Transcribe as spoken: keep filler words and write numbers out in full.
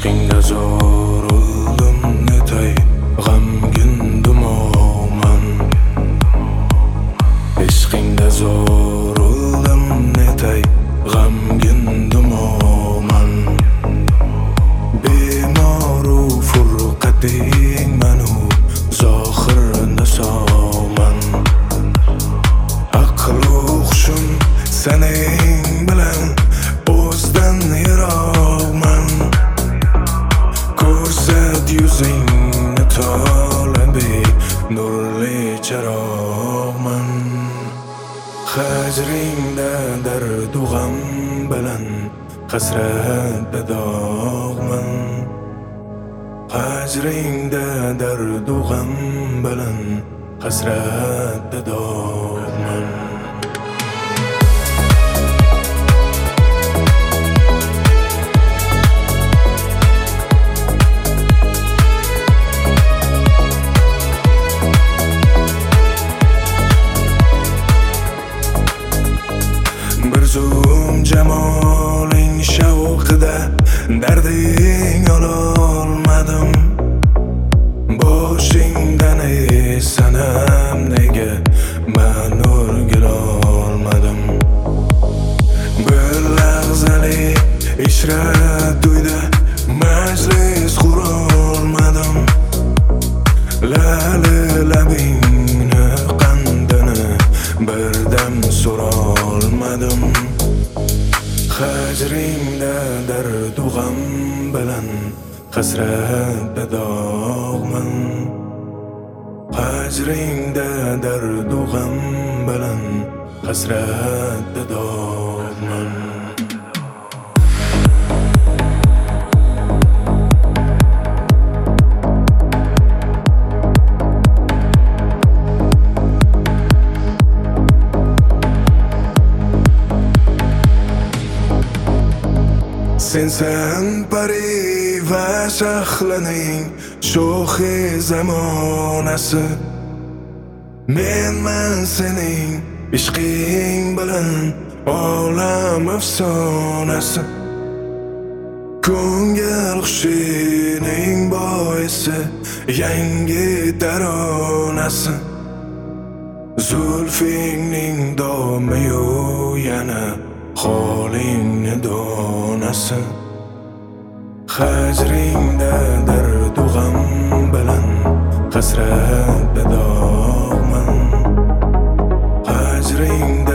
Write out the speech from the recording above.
ishqingda zo'rildim netay g'amgin dumoman. Ishqingda zo'rildim netay g'amgin dumoman. Bemoru furqating manu zohirda soman. Aqlu hushim sening bilan o'zdan yiroqman. Ko'rsat yuzingni tolabi nurli charog'man. Hajringda dardu g'am bilan hasratda dog'man. Hajringda dardu g'am bilan hasratda dog'man. Bir zum jamoling shavqida darding ololmadim. Boshingdan ey sanam nega men o'rgilolmadim. Bir lahzalik ishrat to'yda majlis qurolmadim. Lali labingni qandini birdam so'rolmadim. Hajringda dardu g'am bilan hasratda dog'man. Hajringda dardu g'am bilan hasratda dog'man. Sensan pari va shahlining sho'xi zamonasi. Menman sening ishqing bilan olam afsonasi. Ko'ngil hushining boisi yangi taronasi. Zulfingning domiyu yana holingni donasi. Hajringda dardu g'am bilan hasratda dog'man. Hajringda